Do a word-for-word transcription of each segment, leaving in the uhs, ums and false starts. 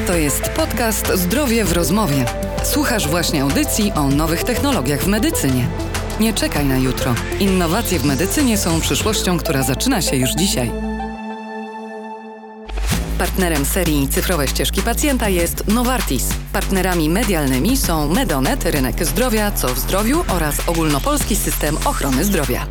To jest podcast Zdrowie w rozmowie. Słuchasz właśnie audycji o nowych technologiach w medycynie. Nie czekaj na jutro. Innowacje w medycynie są przyszłością, która zaczyna się już dzisiaj. Partnerem serii Cyfrowe ścieżki pacjenta jest Novartis. Partnerami medialnymi są Medonet, Rynek Zdrowia, Co w Zdrowiu oraz Ogólnopolski System Ochrony Zdrowia.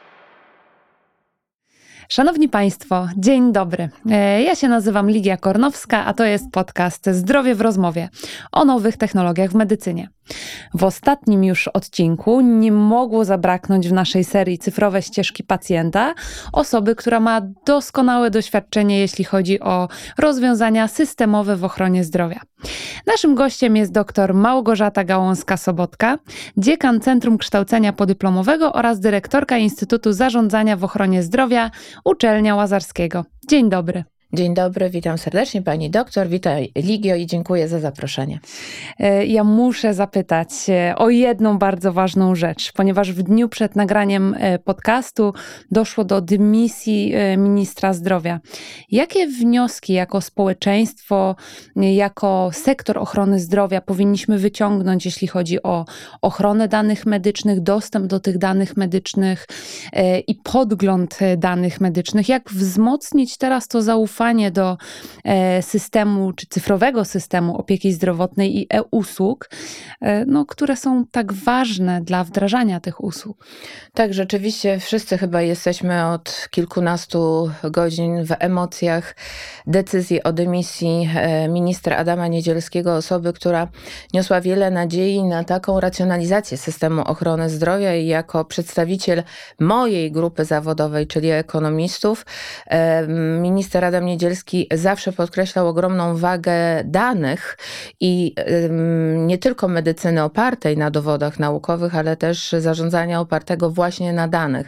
Szanowni Państwo, dzień dobry. Ja się nazywam Ligia Kornowska, a to jest podcast Zdrowie w rozmowie o nowych technologiach w medycynie. W ostatnim już odcinku nie mogło zabraknąć w naszej serii Cyfrowe ścieżki pacjenta osoby, która ma doskonałe doświadczenie, jeśli chodzi o rozwiązania systemowe w ochronie zdrowia. Naszym gościem jest dr Małgorzata Gałązka-Sobotka, dziekan Centrum Kształcenia Podyplomowego oraz dyrektorka Instytutu Zarządzania w Ochronie Zdrowia Uczelnia Łazarskiego. Dzień dobry. Dzień dobry, witam serdecznie Pani doktor, witaj Ligio i dziękuję za zaproszenie. Ja muszę zapytać o jedną bardzo ważną rzecz, ponieważ w dniu przed nagraniem podcastu doszło do dymisji ministra zdrowia. Jakie wnioski jako społeczeństwo, jako sektor ochrony zdrowia powinniśmy wyciągnąć, jeśli chodzi o ochronę danych medycznych, dostęp do tych danych medycznych i podgląd danych medycznych? Jak wzmocnić teraz to zaufanie do systemu, czy cyfrowego systemu opieki zdrowotnej i e-usług, no, które są tak ważne dla wdrażania tych usług? Tak, rzeczywiście wszyscy chyba jesteśmy od kilkunastu godzin w emocjach decyzji o dymisji ministra Adama Niedzielskiego, osoby, która niosła wiele nadziei na taką racjonalizację systemu ochrony zdrowia i jako przedstawiciel mojej grupy zawodowej, czyli ekonomistów, minister Adam Niedzielski zawsze podkreślał ogromną wagę danych i nie tylko medycyny opartej na dowodach naukowych, ale też zarządzania opartego właśnie na danych.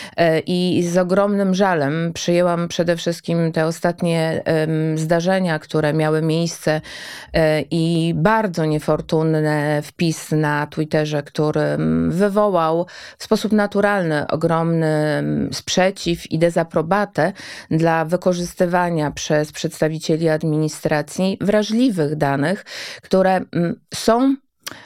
I z ogromnym żalem przyjęłam przede wszystkim te ostatnie zdarzenia, które miały miejsce i bardzo niefortunny wpis na Twitterze, który wywołał w sposób naturalny ogromny sprzeciw i dezaprobatę dla wykorzystywania przez przedstawicieli administracji wrażliwych danych, które są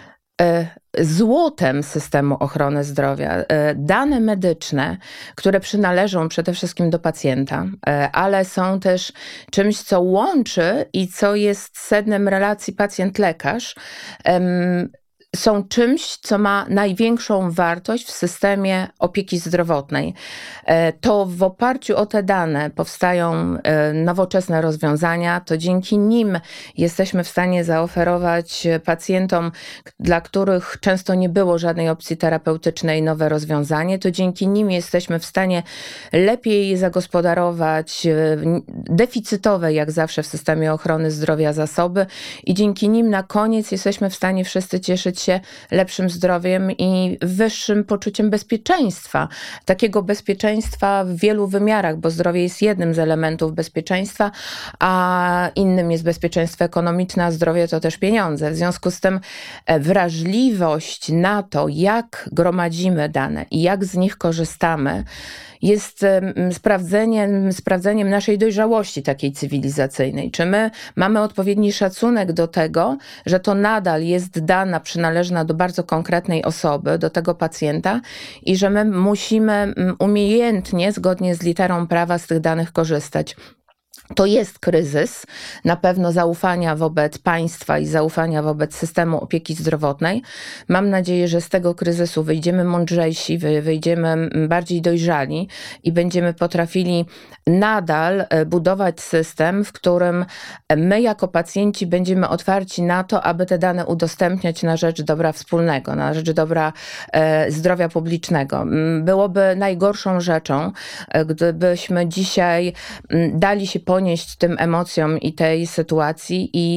złotem systemu ochrony zdrowia. Dane medyczne, które przynależą przede wszystkim do pacjenta, ale są też czymś, co łączy i co jest sednem relacji pacjent-lekarz, są czymś, co ma największą wartość w systemie opieki zdrowotnej. To w oparciu o te dane powstają nowoczesne rozwiązania, to dzięki nim jesteśmy w stanie zaoferować pacjentom, dla których często nie było żadnej opcji terapeutycznej, nowe rozwiązanie, to dzięki nim jesteśmy w stanie lepiej zagospodarować deficytowe, jak zawsze w systemie ochrony zdrowia, zasoby i dzięki nim na koniec jesteśmy w stanie wszyscy cieszyć się lepszym zdrowiem i wyższym poczuciem bezpieczeństwa. Takiego bezpieczeństwa w wielu wymiarach, bo zdrowie jest jednym z elementów bezpieczeństwa, a innym jest bezpieczeństwo ekonomiczne, a zdrowie to też pieniądze. W związku z tym wrażliwość na to, jak gromadzimy dane i jak z nich korzystamy, jest sprawdzeniem, sprawdzeniem naszej dojrzałości takiej cywilizacyjnej. Czy my mamy odpowiedni szacunek do tego, że to nadal jest dana przynależna do bardzo konkretnej osoby, do tego pacjenta i że my musimy umiejętnie, zgodnie z literą prawa z tych danych korzystać. To jest kryzys, na pewno zaufania wobec państwa i zaufania wobec systemu opieki zdrowotnej. Mam nadzieję, że z tego kryzysu wyjdziemy mądrzejsi, wyjdziemy bardziej dojrzali i będziemy potrafili nadal budować system, w którym my jako pacjenci będziemy otwarci na to, aby te dane udostępniać na rzecz dobra wspólnego, na rzecz dobra e, zdrowia publicznego. Byłoby najgorszą rzeczą, gdybyśmy dzisiaj dali się ponieść tym emocjom i tej sytuacji i, i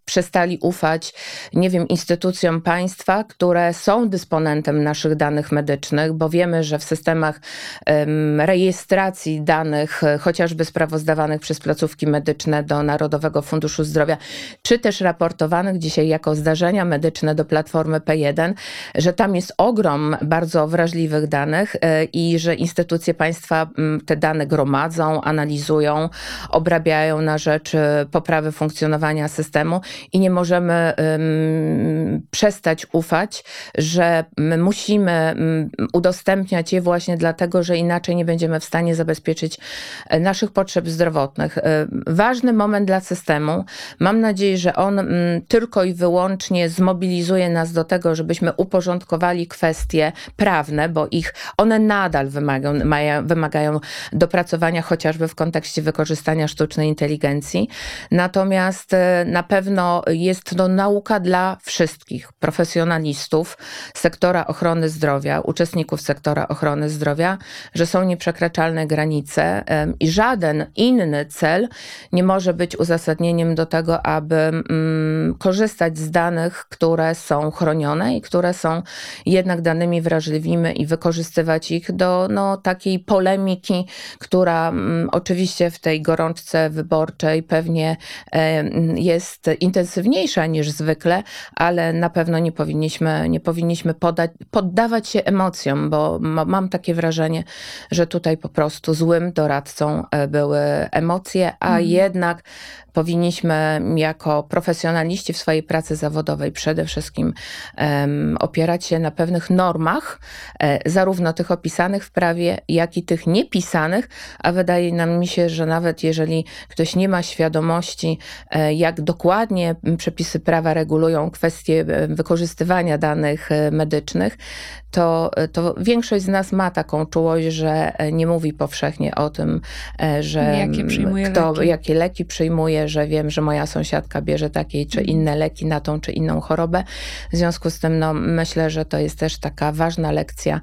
przestali ufać, nie wiem, instytucjom państwa, które są dysponentem naszych danych medycznych, bo wiemy, że w systemach um, rejestracji danych, chociażby sprawozdawanych przez placówki medyczne do Narodowego Funduszu Zdrowia, czy też raportowanych dzisiaj jako zdarzenia medyczne do platformy P jeden, że tam jest ogrom bardzo wrażliwych danych i że instytucje państwa te dane gromadzą, analizują, obrabiają na rzecz poprawy funkcjonowania systemu i nie możemy um, przestać ufać, że my musimy um, udostępniać je właśnie dlatego, że inaczej nie będziemy w stanie zabezpieczyć naszych potrzeb zdrowotnych. Ważny moment dla systemu. Mam nadzieję, że on um, tylko i wyłącznie zmobilizuje nas do tego, żebyśmy uporządkowali kwestie prawne, bo ich one nadal wymagają, mają, wymagają dopracowania chociażby w kontekście wykorzystania sztucznej inteligencji. Natomiast na pewno jest to nauka dla wszystkich profesjonalistów sektora ochrony zdrowia, uczestników sektora ochrony zdrowia, że są nieprzekraczalne granice i żaden inny cel nie może być uzasadnieniem do tego, aby mm, korzystać z danych, które są chronione i które są jednak danymi wrażliwymi i wykorzystywać ich do no, takiej polemiki, która mm, oczywiście w tej gorączce wyborczej pewnie e, jest intensywniejsza niż zwykle, ale na pewno nie powinniśmy, nie powinniśmy podać, poddawać się emocjom, bo ma, mam takie wrażenie, że tutaj po prostu złym doradcą były emocje, a mm. jednak powinniśmy jako profesjonaliści w swojej pracy zawodowej przede wszystkim um, opierać się na pewnych normach, e, zarówno tych opisanych w prawie, jak i tych niepisanych, a wydaje nam mi się, że nawet jeżeli ktoś nie ma świadomości, e, jak dokładnie przepisy prawa regulują kwestie wykorzystywania danych medycznych, to, to większość z nas ma taką czułość, że nie mówi powszechnie o tym, że jakie, przyjmuje kto, leki. jakie leki przyjmuje, że wiem, że moja sąsiadka bierze takie czy inne leki na tą czy inną chorobę. W związku z tym no, myślę, że to jest też taka ważna lekcja.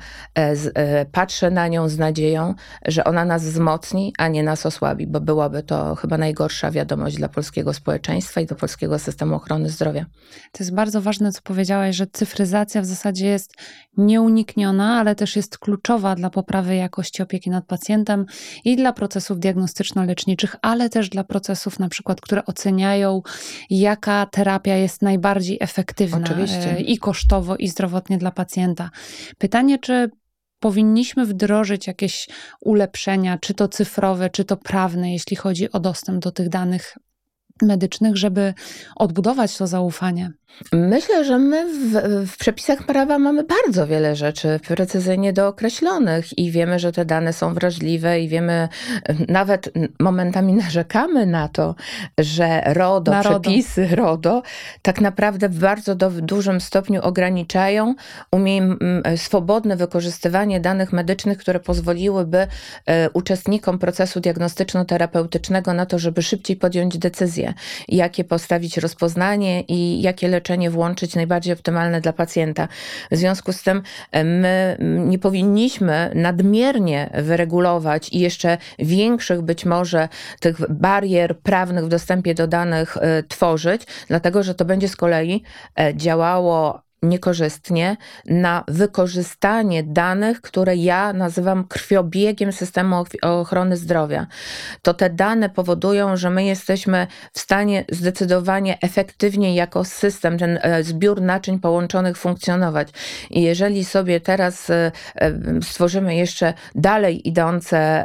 Patrzę na nią z nadzieją, że ona nas wzmocni, a nie nas osłabi, bo byłaby to chyba najgorsza wiadomość dla polskiego społeczeństwa i do polskiego systemu ochrony zdrowia. To jest bardzo ważne, co powiedziałaś, że cyfryzacja w zasadzie jest nieunikniona, ale też jest kluczowa dla poprawy jakości opieki nad pacjentem i dla procesów diagnostyczno-leczniczych, ale też dla procesów na przykład, które oceniają, jaka terapia jest najbardziej efektywna Oczywiście. i kosztowo, i zdrowotnie dla pacjenta. Pytanie, czy powinniśmy wdrożyć jakieś ulepszenia, czy to cyfrowe, czy to prawne, jeśli chodzi o dostęp do tych danych medycznych, żeby odbudować to zaufanie? Myślę, że my w, w przepisach prawa mamy bardzo wiele rzeczy precyzyjnie dookreślonych i wiemy, że te dane są wrażliwe i wiemy, nawet momentami narzekamy na to, że RODO, na przepisy RODO. RODO tak naprawdę w bardzo do, w dużym stopniu ograniczają umie, swobodne wykorzystywanie danych medycznych, które pozwoliłyby e, uczestnikom procesu diagnostyczno-terapeutycznego na to, żeby szybciej podjąć decyzję, jakie postawić rozpoznanie i jakie leczenie włączyć najbardziej optymalne dla pacjenta. W związku z tym my nie powinniśmy nadmiernie wyregulować i jeszcze większych być może tych barier prawnych w dostępie do danych tworzyć, dlatego że to będzie z kolei działało niekorzystnie na wykorzystanie danych, które ja nazywam krwiobiegiem systemu ochrony zdrowia. To te dane powodują, że my jesteśmy w stanie zdecydowanie efektywniej jako system, ten zbiór naczyń połączonych funkcjonować. I jeżeli sobie teraz stworzymy jeszcze dalej idące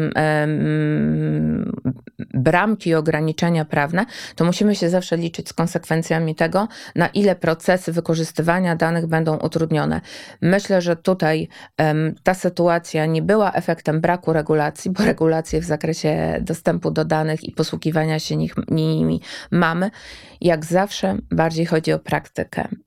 bramki i ograniczenia prawne, to musimy się zawsze liczyć z konsekwencjami tego, na ile procesy wykorzystywania danych będą utrudnione. Myślę, że tutaj um, ta sytuacja nie była efektem braku regulacji, bo regulacje w zakresie dostępu do danych i posługiwania się nich, nimi mamy. Jak zawsze bardziej chodzi o praktykę.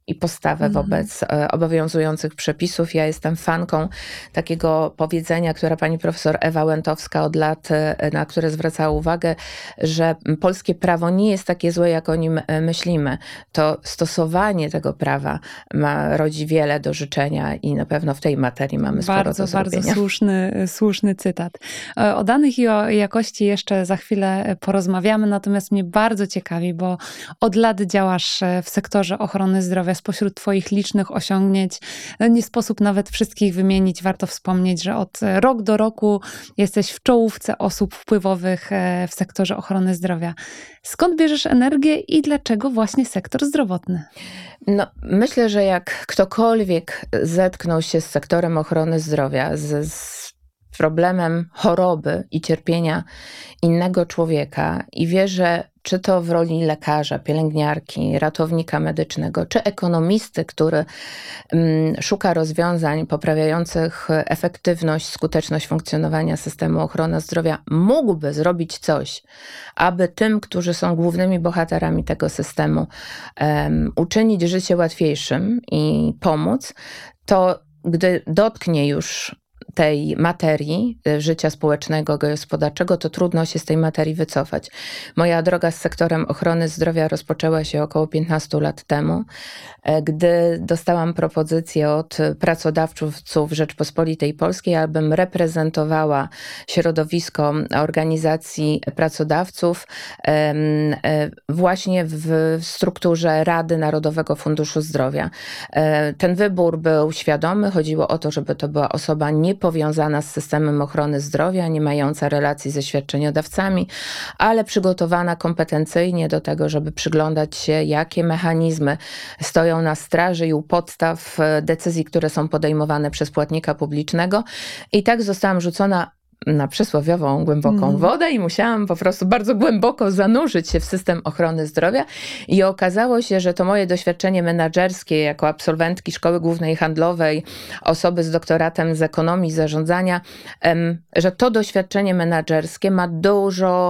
i postawę mhm. wobec e, obowiązujących przepisów. Ja jestem fanką takiego powiedzenia, które pani profesor Ewa Łętowska od lat, e, na które zwracała uwagę, że polskie prawo nie jest takie złe, jak o nim e, myślimy. To stosowanie tego prawa ma, rodzi wiele do życzenia i na pewno w tej materii mamy sporo bardzo, do zrobienia. Bardzo słuszny, słuszny cytat. O danych i o jakości jeszcze za chwilę porozmawiamy, natomiast mnie bardzo ciekawi, bo od lat działasz w sektorze ochrony zdrowia. Spośród twoich licznych osiągnięć nie sposób nawet wszystkich wymienić. Warto wspomnieć, że od rok do roku jesteś w czołówce osób wpływowych w sektorze ochrony zdrowia. Skąd bierzesz energię i dlaczego właśnie sektor zdrowotny? No, myślę, że jak ktokolwiek zetknął się z sektorem ochrony zdrowia, z, z problemem choroby i cierpienia innego człowieka i wie, że czy to w roli lekarza, pielęgniarki, ratownika medycznego, czy ekonomisty, który mm, szuka rozwiązań poprawiających efektywność, skuteczność funkcjonowania systemu ochrony zdrowia, mógłby zrobić coś, aby tym, którzy są głównymi bohaterami tego systemu, um, uczynić życie łatwiejszym i pomóc, to gdy dotknie już tej materii życia społecznego, gospodarczego, to trudno się z tej materii wycofać. Moja droga z sektorem ochrony zdrowia rozpoczęła się około piętnastu lat temu, gdy dostałam propozycję od pracodawców Rzeczpospolitej Polskiej, abym reprezentowała środowisko organizacji pracodawców właśnie w strukturze Rady Narodowego Funduszu Zdrowia. Ten wybór był świadomy. Chodziło o to, żeby to była osoba nie powiązana z systemem ochrony zdrowia, nie mająca relacji ze świadczeniodawcami, ale przygotowana kompetencyjnie do tego, żeby przyglądać się, jakie mechanizmy stoją na straży i u podstaw decyzji, które są podejmowane przez płatnika publicznego. I tak zostałam rzucona na przysłowiową głęboką mm. wodę i musiałam po prostu bardzo głęboko zanurzyć się w system ochrony zdrowia i okazało się, że to moje doświadczenie menadżerskie jako absolwentki Szkoły Głównej Handlowej, osoby z doktoratem z ekonomii, zarządzania, że to doświadczenie menadżerskie ma dużo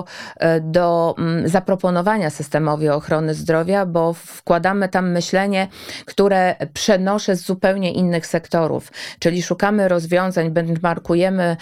do zaproponowania systemowi ochrony zdrowia, bo wkładamy tam myślenie, które przenoszę z zupełnie innych sektorów, czyli szukamy rozwiązań, benchmarkujemy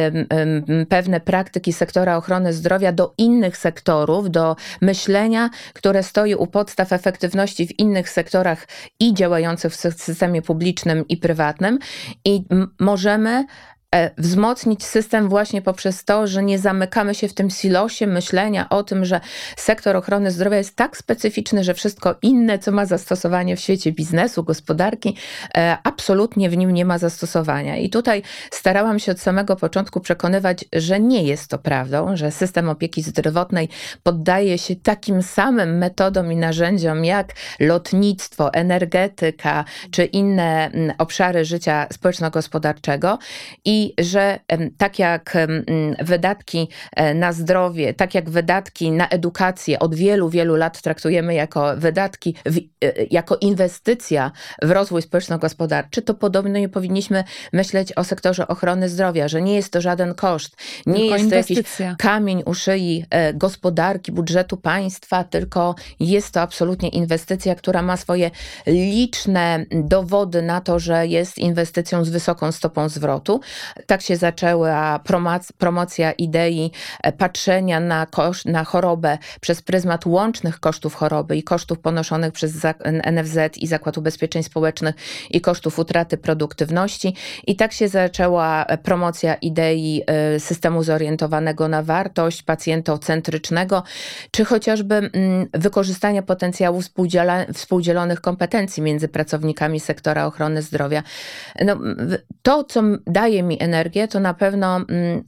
pewne praktyki sektora ochrony zdrowia do innych sektorów, do myślenia, które stoi u podstaw efektywności w innych sektorach i działających w systemie publicznym i prywatnym i m- możemy wzmocnić system właśnie poprzez to, że nie zamykamy się w tym silosie myślenia o tym, że sektor ochrony zdrowia jest tak specyficzny, że wszystko inne, co ma zastosowanie w świecie biznesu, gospodarki, absolutnie w nim nie ma zastosowania. I tutaj starałam się od samego początku przekonywać, że nie jest to prawdą, że system opieki zdrowotnej poddaje się takim samym metodom i narzędziom jak lotnictwo, energetyka czy inne obszary życia społeczno-gospodarczego i I że tak jak wydatki na zdrowie, tak jak wydatki na edukację od wielu, wielu lat traktujemy jako wydatki, jako inwestycja w rozwój społeczno-gospodarczy, to podobnie nie powinniśmy myśleć o sektorze ochrony zdrowia, że nie jest to żaden koszt, nie tylko jest to jakiś inwestycja. Kamień u szyi gospodarki, budżetu państwa, tylko jest to absolutnie inwestycja, która ma swoje liczne dowody na to, że jest inwestycją z wysoką stopą zwrotu. Tak się zaczęła promoc- promocja idei patrzenia na, koszt, na chorobę przez pryzmat łącznych kosztów choroby i kosztów ponoszonych przez N F Z i Zakład Ubezpieczeń Społecznych i kosztów utraty produktywności. I tak się zaczęła promocja idei systemu zorientowanego na wartość, pacjentocentrycznego, czy chociażby wykorzystania potencjału współdziela- współdzielonych kompetencji między pracownikami sektora ochrony zdrowia. No, to, co daje mi energię, to na pewno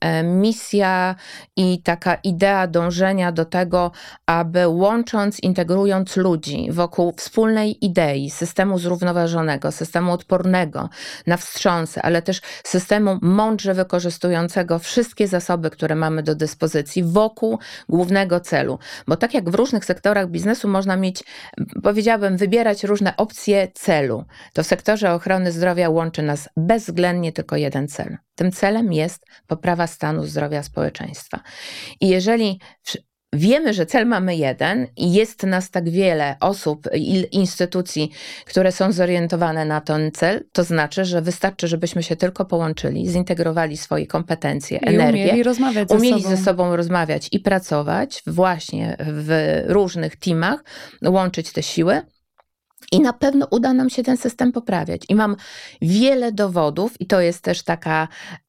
misja i taka idea dążenia do tego, aby łącząc, integrując ludzi wokół wspólnej idei systemu zrównoważonego, systemu odpornego na wstrząsy, ale też systemu mądrze wykorzystującego wszystkie zasoby, które mamy do dyspozycji wokół głównego celu. Bo tak jak w różnych sektorach biznesu można mieć, powiedziałabym, wybierać różne opcje celu, to w sektorze ochrony zdrowia łączy nas bezwzględnie tylko jeden cel. Tym celem jest poprawa stanu zdrowia społeczeństwa. I jeżeli wiemy, że cel mamy jeden i jest nas tak wiele osób i instytucji, które są zorientowane na ten cel, to znaczy, że wystarczy, żebyśmy się tylko połączyli, zintegrowali swoje kompetencje, I energię, umieli rozmawiać umieli ze sobą. ze sobą rozmawiać i pracować właśnie w różnych teamach, łączyć te siły. I na pewno uda nam się ten system poprawiać. I mam wiele dowodów, i to jest też taka,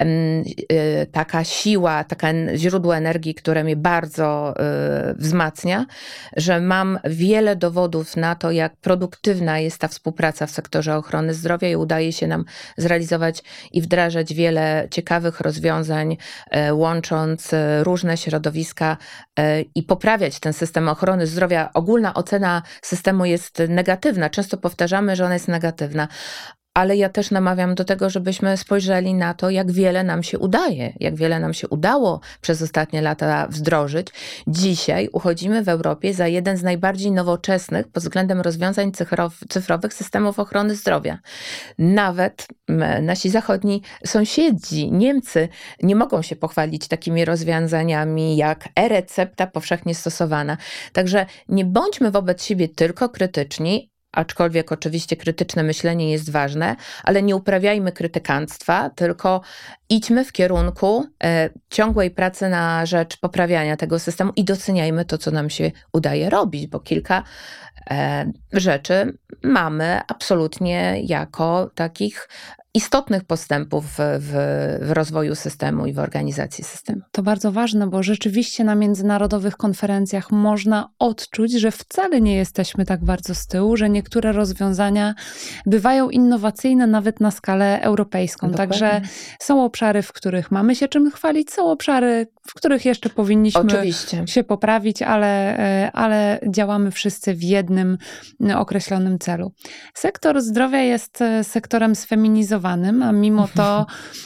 yy, taka siła, takie źródło energii, które mnie bardzo yy, wzmacnia, że mam wiele dowodów na to, jak produktywna jest ta współpraca w sektorze ochrony zdrowia i udaje się nam zrealizować i wdrażać wiele ciekawych rozwiązań, yy, łącząc yy, różne środowiska yy, i poprawiać ten system ochrony zdrowia. Ogólna ocena systemu jest negatywna. Często powtarzamy, że ona jest negatywna, ale ja też namawiam do tego, żebyśmy spojrzeli na to, jak wiele nam się udaje, jak wiele nam się udało przez ostatnie lata wdrożyć. Dzisiaj uchodzimy w Europie za jeden z najbardziej nowoczesnych pod względem rozwiązań cyfrow- cyfrowych systemów ochrony zdrowia. Nawet nasi zachodni sąsiedzi, Niemcy, nie mogą się pochwalić takimi rozwiązaniami jak e-recepta powszechnie stosowana. Także nie bądźmy wobec siebie tylko krytyczni, aczkolwiek oczywiście krytyczne myślenie jest ważne, ale nie uprawiajmy krytykanstwa, tylko idźmy w kierunku e, ciągłej pracy na rzecz poprawiania tego systemu i doceniajmy to, co nam się udaje robić, bo kilka e, rzeczy mamy absolutnie jako takich istotnych postępów w, w, w rozwoju systemu i w organizacji systemu. To bardzo ważne, bo rzeczywiście na międzynarodowych konferencjach można odczuć, że wcale nie jesteśmy tak bardzo z tyłu, że niektóre rozwiązania bywają innowacyjne nawet na skalę europejską. Dokładnie. Także są obszary, w których mamy się czym chwalić, są obszary, w których jeszcze powinniśmy Oczywiście. się poprawić, ale, ale działamy wszyscy w jednym określonym celu. Sektor zdrowia jest sektorem sfeminizowanym, a mimo to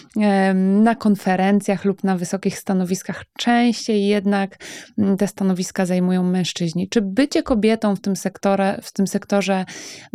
na konferencjach lub na wysokich stanowiskach częściej jednak te stanowiska zajmują mężczyźni. Czy bycie kobietą w tym sektorze, w tym sektorze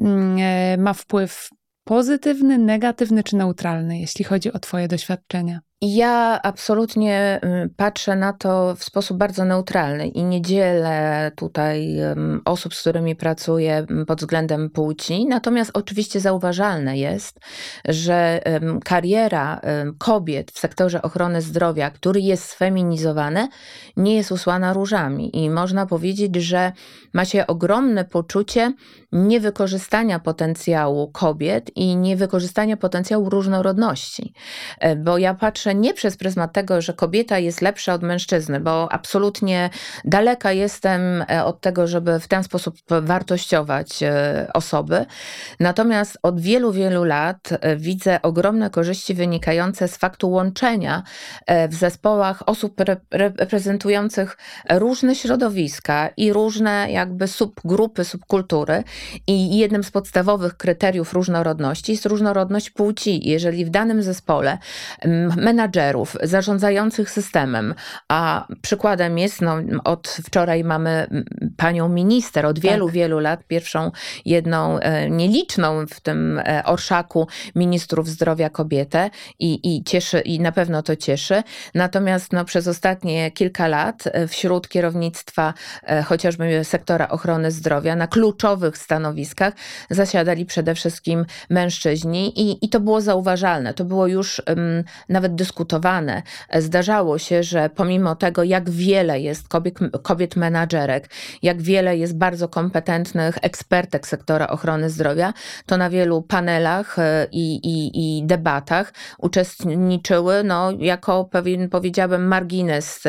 ma wpływ pozytywny, negatywny czy neutralny, jeśli chodzi o twoje doświadczenia? Ja absolutnie patrzę na to w sposób bardzo neutralny i nie dzielę tutaj osób, z którymi pracuję pod względem płci. Natomiast oczywiście zauważalne jest, że kariera kobiet w sektorze ochrony zdrowia, który jest sfeminizowany, nie jest usłana różami i można powiedzieć, że ma się ogromne poczucie niewykorzystania potencjału kobiet i niewykorzystania potencjału różnorodności. Bo ja patrzę nie przez pryzmat tego, że kobieta jest lepsza od mężczyzny, bo absolutnie daleka jestem od tego, żeby w ten sposób wartościować osoby. Natomiast od wielu, wielu lat widzę ogromne korzyści wynikające z faktu łączenia w zespołach osób reprezentujących różne środowiska i różne jakby subgrupy, subkultury. I jednym z podstawowych kryteriów różnorodności jest różnorodność płci. Jeżeli w danym zespole menadżerów zarządzających systemem, a przykładem jest, no, od wczoraj mamy panią minister, od wielu, tak. wielu lat, pierwszą, jedną nieliczną w tym orszaku ministrów zdrowia kobietę i, i cieszy, i na pewno to cieszy. Natomiast no, przez ostatnie kilka lat wśród kierownictwa chociażby sektora ochrony zdrowia na kluczowych stanowiskach zasiadali przede wszystkim mężczyźni i, i to było zauważalne. To było już um, nawet dyskutowane. Zdarzało się, że pomimo tego, jak wiele jest kobiet, kobiet menadżerek, jak wiele jest bardzo kompetentnych ekspertek sektora ochrony zdrowia, to na wielu panelach i, i, i debatach uczestniczyły no, jako pewien, powiedziałabym, margines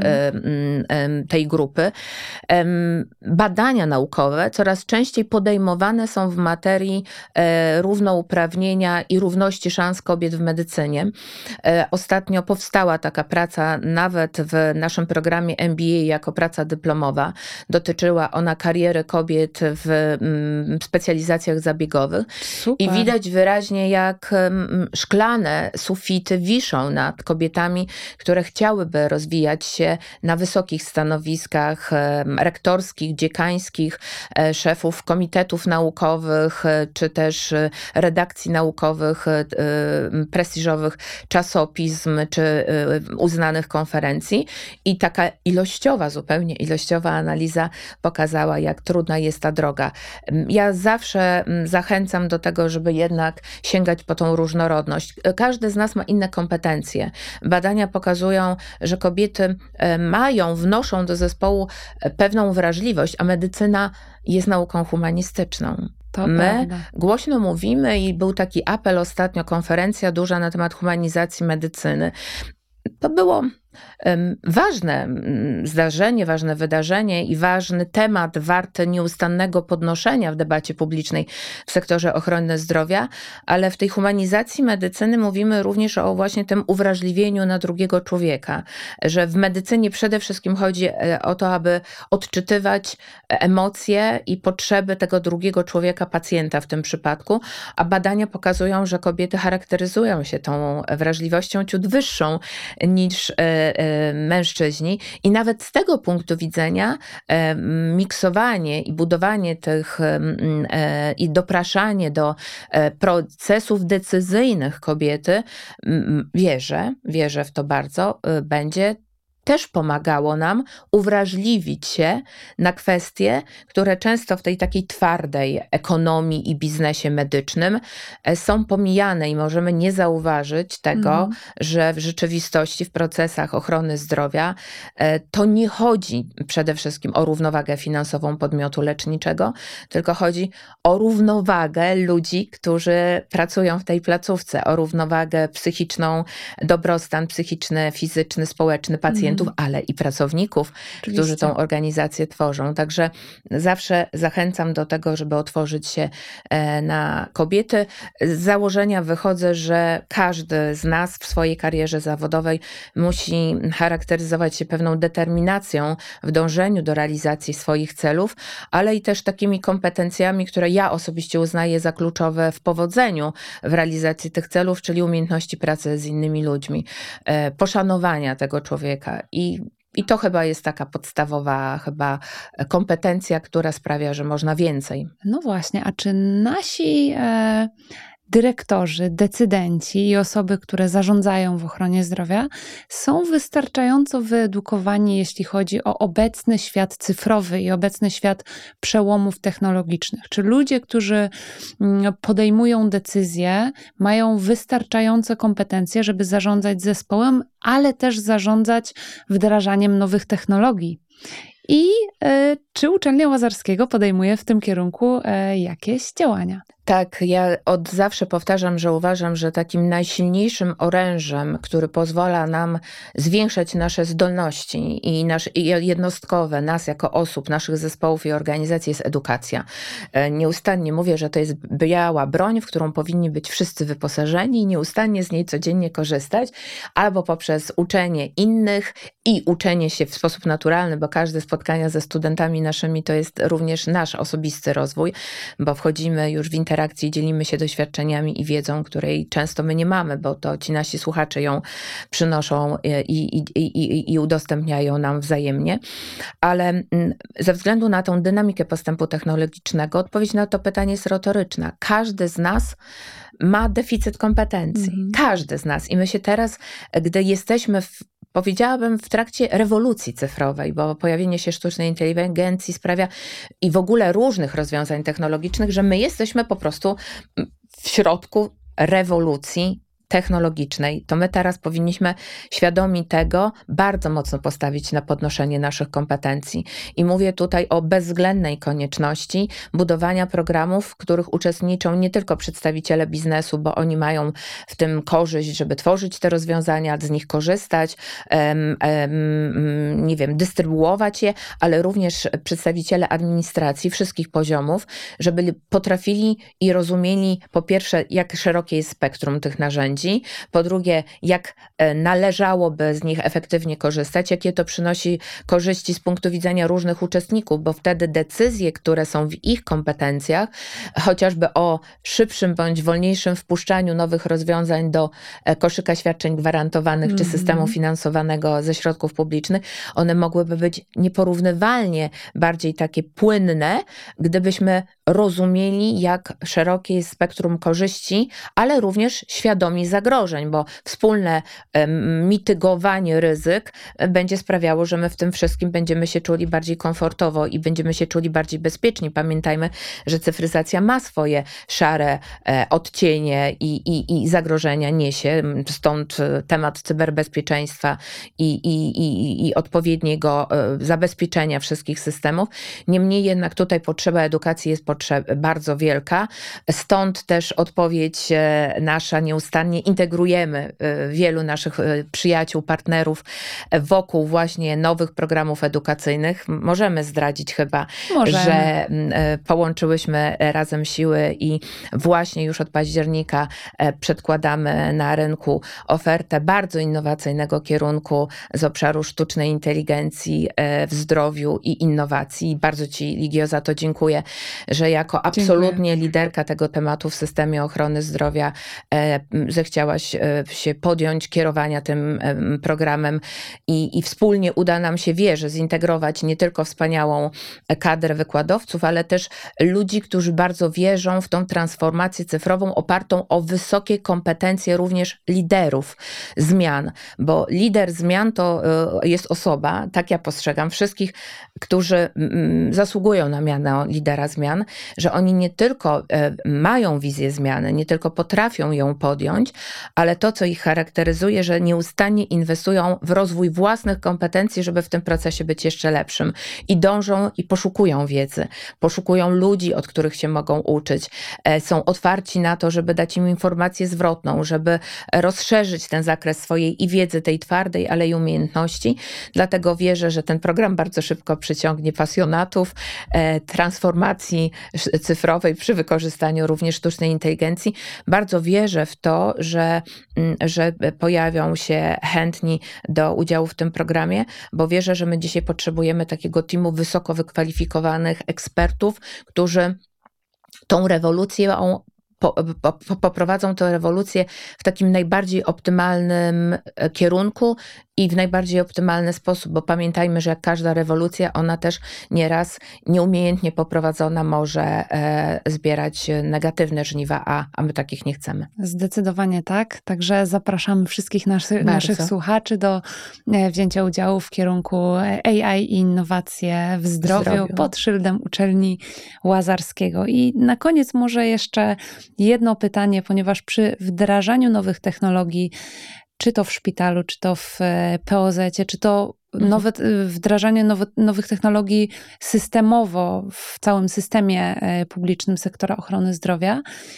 mm. tej grupy. Badania naukowe coraz częściej podejmowane są w materii równouprawnienia i równości szans kobiet w medycynie. Ostatnio powstała taka praca nawet w naszym programie M B A jako praca dyplomowa. Dotyczyła ona kariery kobiet w specjalizacjach zabiegowych. Super. I widać wyraźnie, jak szklane sufity wiszą nad kobietami, które chciałyby rozwijać się na wysokich stanowiskach rektorskich, dziekańskich, szefów komitetów naukowych, czy też redakcji naukowych, prestiżowych czasopism, sofizm czy uznanych konferencji i taka ilościowa, zupełnie ilościowa analiza pokazała, jak trudna jest ta droga. Ja zawsze zachęcam do tego, żeby jednak sięgać po tą różnorodność. Każdy z nas ma inne kompetencje. Badania pokazują, że kobiety mają, wnoszą do zespołu pewną wrażliwość, a medycyna jest nauką humanistyczną. To My prawda. głośno mówimy i był taki apel ostatnio, konferencja duża na temat humanizacji medycyny. To było um, ważne um, zdarzenie, ważne wydarzenie i ważny temat warty nieustannego podnoszenia w debacie publicznej w sektorze ochrony zdrowia, ale w tej humanizacji medycyny mówimy również o właśnie tym uwrażliwieniu na drugiego człowieka, że w medycynie przede wszystkim chodzi o to, aby odczytywać emocje i potrzeby tego drugiego człowieka, pacjenta w tym przypadku, a badania pokazują, że kobiety charakteryzują się tą wrażliwością ciut wyższą niż mężczyźni i nawet z tego punktu widzenia miksowanie i budowanie tych i dopraszanie do procesów decyzyjnych kobiety, wierzę, wierzę w to bardzo, będzie też pomagało nam uwrażliwić się na kwestie, które często w tej takiej twardej ekonomii i biznesie medycznym są pomijane i możemy nie zauważyć tego, mm. że w rzeczywistości w procesach ochrony zdrowia to nie chodzi przede wszystkim o równowagę finansową podmiotu leczniczego, tylko chodzi o równowagę ludzi, którzy pracują w tej placówce, o równowagę psychiczną, dobrostan psychiczny, fizyczny, społeczny pacjentów, mm. ale i pracowników, Oczywiście. którzy tą organizację tworzą. Także zawsze zachęcam do tego, żeby otworzyć się na kobiety. Z założenia wychodzę, że każdy z nas w swojej karierze zawodowej musi charakteryzować się pewną determinacją w dążeniu do realizacji swoich celów, ale i też takimi kompetencjami, które ja osobiście uznaję za kluczowe w powodzeniu w realizacji tych celów, czyli umiejętności pracy z innymi ludźmi, poszanowania tego człowieka. I, I to chyba jest taka podstawowa chyba kompetencja, która sprawia, że można więcej. No właśnie, a czy nasi e, dyrektorzy, decydenci i osoby, które zarządzają w ochronie zdrowia, są wystarczająco wyedukowani, jeśli chodzi o obecny świat cyfrowy i obecny świat przełomów technologicznych? Czy ludzie, którzy podejmują decyzje, mają wystarczające kompetencje, żeby zarządzać zespołem, ale też zarządzać wdrażaniem nowych technologii? I y, czy Uczelnia Łazarskiego podejmuje w tym kierunku y, jakieś działania? Tak, ja od zawsze powtarzam, że uważam, że takim najsilniejszym orężem, który pozwala nam zwiększać nasze zdolności i nasze jednostkowe, nas jako osób, naszych zespołów i organizacji jest edukacja. Nieustannie mówię, że to jest biała broń, w którą powinni być wszyscy wyposażeni i nieustannie z niej codziennie korzystać, albo poprzez uczenie innych i uczenie się w sposób naturalny, bo każde spotkania ze studentami naszymi to jest również nasz osobisty rozwój, bo wchodzimy już w interakcję, dzielimy się doświadczeniami i wiedzą, której często my nie mamy, bo to ci nasi słuchacze ją przynoszą i, i, i, i udostępniają nam wzajemnie. Ale ze względu na tą dynamikę postępu technologicznego, odpowiedź na to pytanie jest retoryczna. Każdy z nas ma deficyt kompetencji. Mhm. Każdy z nas. I my się teraz, gdy jesteśmy w powiedziałabym w trakcie rewolucji cyfrowej, bo pojawienie się sztucznej inteligencji sprawia i w ogóle różnych rozwiązań technologicznych, że my jesteśmy po prostu w środku rewolucji technologicznej, to my teraz powinniśmy świadomi tego bardzo mocno postawić na podnoszenie naszych kompetencji. I mówię tutaj o bezwzględnej konieczności budowania programów, w których uczestniczą nie tylko przedstawiciele biznesu, bo oni mają w tym korzyść, żeby tworzyć te rozwiązania, z nich korzystać, em, em, nie wiem, dystrybuować je, ale również przedstawiciele administracji wszystkich poziomów, żeby potrafili i rozumieli po pierwsze, jak szerokie jest spektrum tych narzędzi, po drugie, jak należałoby z nich efektywnie korzystać, jakie to przynosi korzyści z punktu widzenia różnych uczestników, bo wtedy decyzje, które są w ich kompetencjach, chociażby o szybszym bądź wolniejszym wpuszczaniu nowych rozwiązań do koszyka świadczeń gwarantowanych mm-hmm. czy systemu finansowanego ze środków publicznych, one mogłyby być nieporównywalnie bardziej takie płynne, gdybyśmy rozumieli, jak szerokie jest spektrum korzyści, ale również świadomi zagrożeń, bo wspólne mitygowanie ryzyk będzie sprawiało, że my w tym wszystkim będziemy się czuli bardziej komfortowo i będziemy się czuli bardziej bezpieczni. Pamiętajmy, że cyfryzacja ma swoje szare odcienie i, i, i zagrożenia niesie, stąd temat cyberbezpieczeństwa i, i, i, i odpowiedniego zabezpieczenia wszystkich systemów. Niemniej jednak tutaj potrzeba edukacji jest potrzeb, bardzo wielka, stąd też odpowiedź nasza nieustannie integrujemy wielu naszych przyjaciół, partnerów wokół właśnie nowych programów edukacyjnych. Możemy zdradzić chyba, Możemy. że połączyłyśmy razem siły i właśnie już od października przedkładamy na rynku ofertę bardzo innowacyjnego kierunku z obszaru sztucznej inteligencji w zdrowiu i innowacji. Bardzo Ci, Ligio, za to dziękuję, że jako absolutnie dziękuję. liderka tego tematu w systemie ochrony zdrowia zechciałaś się podjąć kierowania tym programem i, i wspólnie uda nam się, wierzę, zintegrować nie tylko wspaniałą kadrę wykładowców, ale też ludzi, którzy bardzo wierzą w tą transformację cyfrową opartą o wysokie kompetencje również liderów zmian, bo lider zmian to jest osoba, tak ja postrzegam, wszystkich, którzy zasługują na miano lidera zmian, że oni nie tylko mają wizję zmiany, nie tylko potrafią ją podjąć, ale to, co ich charakteryzuje, że nieustannie inwestują w rozwój własnych kompetencji, żeby w tym procesie być jeszcze lepszym. I dążą i poszukują wiedzy, poszukują ludzi, od których się mogą uczyć. Są otwarci na to, żeby dać im informację zwrotną, żeby rozszerzyć ten zakres swojej i wiedzy, tej twardej, ale i umiejętności. Dlatego wierzę, że ten program bardzo szybko przyciągnie pasjonatów transformacji cyfrowej przy wykorzystaniu również sztucznej inteligencji. Bardzo wierzę w to, że, że pojawią się chętni do udziału w tym programie, bo wierzę, że my dzisiaj potrzebujemy takiego teamu wysoko wykwalifikowanych ekspertów, którzy tą rewolucję Po, po, poprowadzą tę rewolucję w takim najbardziej optymalnym kierunku i w najbardziej optymalny sposób, bo pamiętajmy, że jak każda rewolucja, ona też nieraz nieumiejętnie poprowadzona może e, zbierać negatywne żniwa, a, a my takich nie chcemy. Zdecydowanie tak, także zapraszamy wszystkich naszych, naszych słuchaczy do wzięcia udziału w kierunku A I i innowacje w zdrowiu, w zdrowiu pod szyldem Uczelni Łazarskiego. I na koniec może jeszcze jedno pytanie, ponieważ przy wdrażaniu nowych technologii, czy to w szpitalu, czy to w P O Z-cie, czy to nowe, wdrażanie nowe, nowych technologii systemowo w całym systemie publicznym sektora ochrony zdrowia,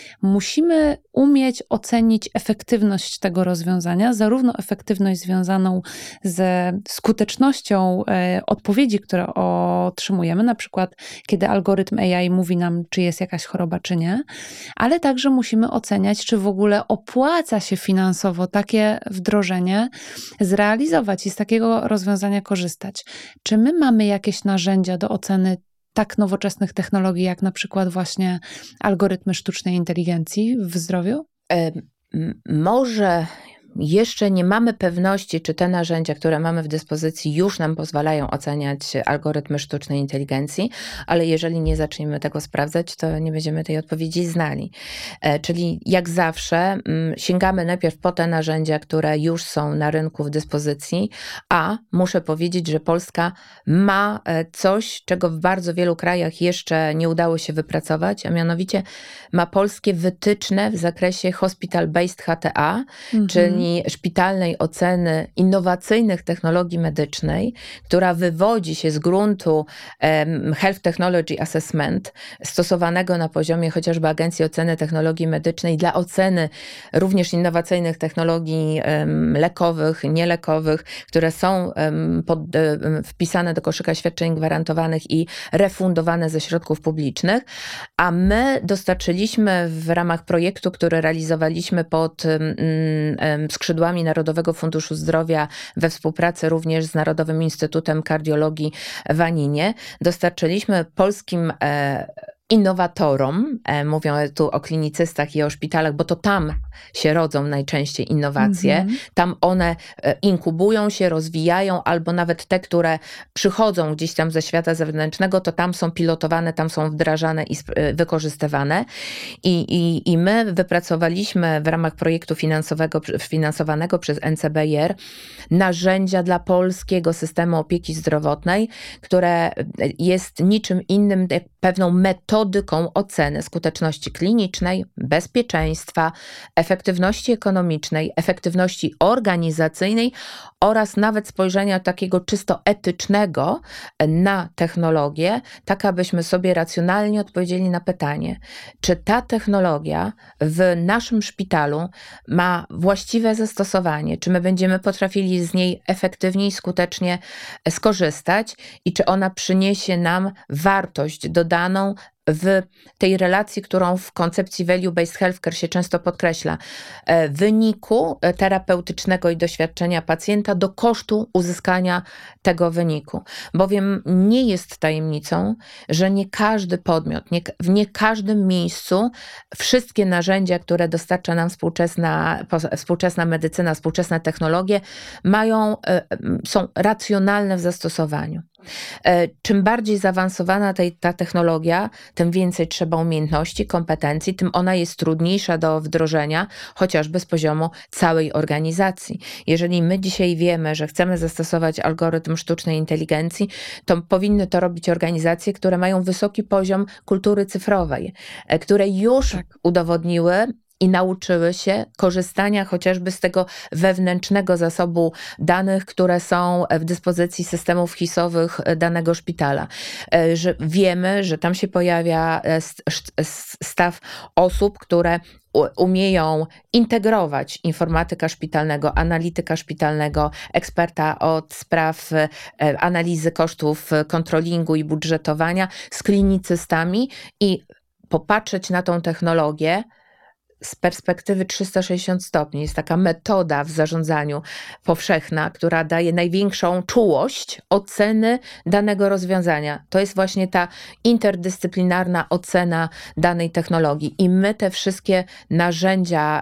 musimy umieć ocenić efektywność tego rozwiązania, zarówno efektywność związaną ze skutecznością odpowiedzi, które otrzymujemy, na przykład kiedy algorytm A I mówi nam, czy jest jakaś choroba, czy nie, ale także musimy oceniać, czy w ogóle opłaca się finansowo takie wdrożenie zrealizować i z takiego rozwiązania korzystać. Czy my mamy jakieś narzędzia do oceny tak nowoczesnych technologii, jak na przykład właśnie algorytmy sztucznej inteligencji w zdrowiu? E, może jeszcze nie mamy pewności, czy te narzędzia, które mamy w dyspozycji, już nam pozwalają oceniać algorytmy sztucznej inteligencji, ale jeżeli nie zaczniemy tego sprawdzać, to nie będziemy tej odpowiedzi znali. E, czyli jak zawsze m, sięgamy najpierw po te narzędzia, które już są na rynku w dyspozycji, a muszę powiedzieć, że Polska ma coś, czego w bardzo wielu krajach jeszcze nie udało się wypracować, a mianowicie ma polskie wytyczne w zakresie Hospital-Based H T A, mhm. czyli szpitalnej oceny innowacyjnych technologii medycznej, która wywodzi się z gruntu um, Health Technology Assessment, stosowanego na poziomie chociażby Agencji Oceny Technologii Medycznej dla oceny również innowacyjnych technologii um, lekowych, nielekowych, które są um, pod, um, wpisane do koszyka świadczeń gwarantowanych i refundowane ze środków publicznych, a my dostarczyliśmy w ramach projektu, który realizowaliśmy pod um, um, skrzydłami Narodowego Funduszu Zdrowia we współpracy również z Narodowym Instytutem Kardiologii w Aninie, dostarczyliśmy polskim e, innowatorom, mówią tu o klinicystach i o szpitalach, bo to tam się rodzą najczęściej innowacje, mm-hmm. tam one inkubują się, rozwijają, albo nawet te, które przychodzą gdzieś tam ze świata zewnętrznego, to tam są pilotowane, tam są wdrażane i wykorzystywane. I, i, i my wypracowaliśmy w ramach projektu finansowego, finansowanego przez N C B I R narzędzia dla polskiego systemu opieki zdrowotnej, które jest niczym innym jak pewną metodyką oceny skuteczności klinicznej, bezpieczeństwa, efektywności ekonomicznej, efektywności organizacyjnej oraz nawet spojrzenia takiego czysto etycznego na technologię, tak abyśmy sobie racjonalnie odpowiedzieli na pytanie, czy ta technologia w naszym szpitalu ma właściwe zastosowanie, czy my będziemy potrafili z niej efektywnie i skutecznie skorzystać i czy ona przyniesie nam wartość dodaną w tej relacji, którą w koncepcji value-based healthcare się często podkreśla, wyniku terapeutycznego i doświadczenia pacjenta do kosztu uzyskania tego wyniku. Bowiem nie jest tajemnicą, że nie każdy podmiot, nie, w nie każdym miejscu wszystkie narzędzia, które dostarcza nam współczesna, współczesna medycyna, współczesne technologie, mają, są racjonalne w zastosowaniu. Czym bardziej zaawansowana tej, ta technologia, tym więcej trzeba umiejętności, kompetencji, tym ona jest trudniejsza do wdrożenia, chociażby z poziomu całej organizacji. Jeżeli my dzisiaj wiemy, że chcemy zastosować algorytm sztucznej inteligencji, to powinny to robić organizacje, które mają wysoki poziom kultury cyfrowej, które już tak. udowodniły i nauczyły się korzystania chociażby z tego wewnętrznego zasobu danych, które są w dyspozycji systemów H I S-owych danego szpitala. Że wiemy, że tam się pojawia staw osób, które umieją integrować informatyka szpitalnego, analityka szpitalnego, eksperta od spraw analizy kosztów, kontrolingu i budżetowania z klinicystami i popatrzeć na tą technologię z perspektywy trzysta sześćdziesiąt stopni. Jest taka metoda w zarządzaniu powszechna, która daje największą czułość oceny danego rozwiązania. To jest właśnie ta interdyscyplinarna ocena danej technologii. I my te wszystkie narzędzia,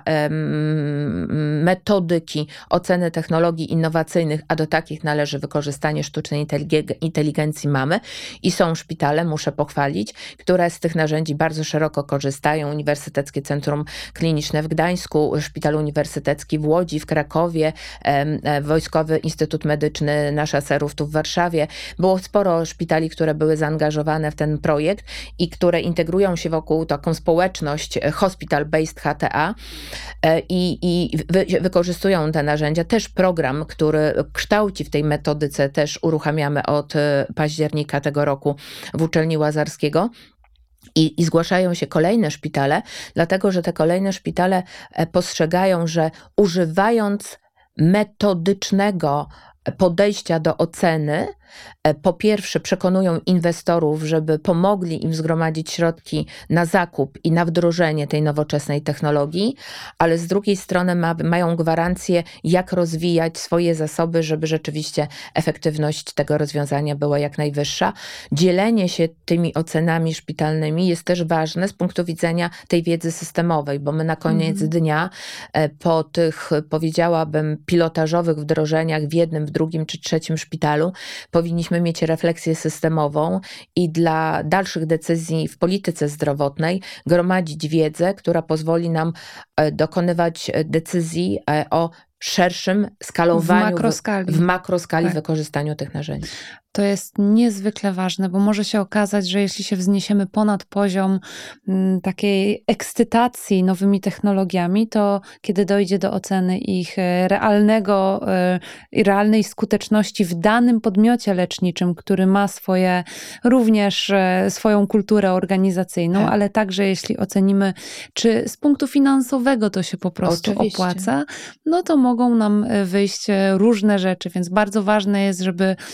metodyki oceny technologii innowacyjnych, a do takich należy wykorzystanie sztucznej inteligencji mamy. I są szpitale, muszę pochwalić, które z tych narzędzi bardzo szeroko korzystają. Uniwersyteckie Centrum Kliniczne w Gdańsku, Szpital Uniwersytecki w Łodzi, w Krakowie, Wojskowy Instytut Medyczny na Szaserów tu w Warszawie. Było sporo szpitali, które były zaangażowane w ten projekt i które integrują się wokół taką społeczność Hospital-Based H T A i, i wy, wykorzystują te narzędzia. Też program, który kształci w tej metodyce, też uruchamiamy od października tego roku w Uczelni Łazarskiego. I, I zgłaszają się kolejne szpitale, dlatego że te kolejne szpitale postrzegają, że używając metodycznego podejścia do oceny, po pierwsze przekonują inwestorów, żeby pomogli im zgromadzić środki na zakup i na wdrożenie tej nowoczesnej technologii, ale z drugiej strony ma, mają gwarancję, jak rozwijać swoje zasoby, żeby rzeczywiście efektywność tego rozwiązania była jak najwyższa. Dzielenie się tymi ocenami szpitalnymi jest też ważne z punktu widzenia tej wiedzy systemowej, bo my na koniec mm. dnia po tych, powiedziałabym, pilotażowych wdrożeniach w jednym, w drugim czy trzecim szpitalu powinniśmy mieć refleksję systemową i dla dalszych decyzji w polityce zdrowotnej gromadzić wiedzę, która pozwoli nam dokonywać decyzji o szerszym skalowaniu, w makroskali, w, w makroskali tak. wykorzystaniu tych narzędzi. To jest niezwykle ważne, bo może się okazać, że jeśli się wzniesiemy ponad poziom m, takiej ekscytacji nowymi technologiami, to kiedy dojdzie do oceny ich realnego i e, realnej skuteczności w danym podmiocie leczniczym, który ma swoje, również e, swoją kulturę organizacyjną, tak. ale także jeśli ocenimy, czy z punktu finansowego to się po prostu Oczywiście. opłaca, no to mogą nam wyjść różne rzeczy, więc bardzo ważne jest, żeby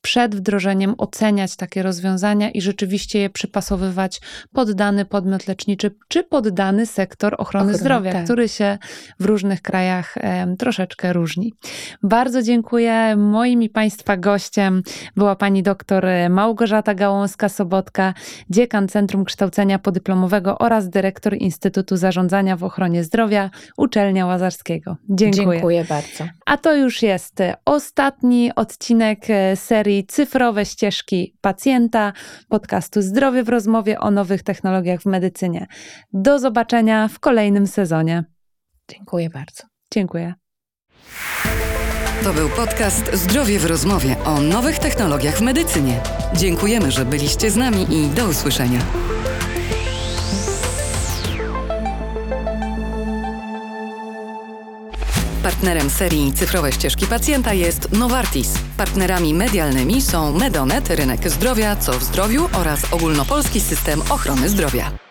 przed wdrożeniem oceniać takie rozwiązania i rzeczywiście je przypasowywać pod dany podmiot leczniczy, czy pod dany sektor ochrony, ochrony zdrowia, tak. który się w różnych krajach e, troszeczkę różni. Bardzo dziękuję. Moim i Państwa gościem była pani doktor Małgorzata Gałązka-Sobotka, dziekan Centrum Kształcenia Podyplomowego oraz dyrektor Instytutu Zarządzania w Ochronie Zdrowia Uczelnia Łazarskiego. Dziękuję. Dziękuję bardzo. A to już jest ostatni odcinek serii Cyfrowe ścieżki pacjenta, podcastu Zdrowie w rozmowie o nowych technologiach w medycynie. Do zobaczenia w kolejnym sezonie. Dziękuję bardzo. Dziękuję. To był podcast Zdrowie w rozmowie o nowych technologiach w medycynie. Dziękujemy, że byliście z nami i do usłyszenia. Partnerem serii Cyfrowe ścieżki pacjenta jest Novartis. Partnerami medialnymi są Medonet, Rynek Zdrowia, Co w Zdrowiu oraz Ogólnopolski System Ochrony Zdrowia.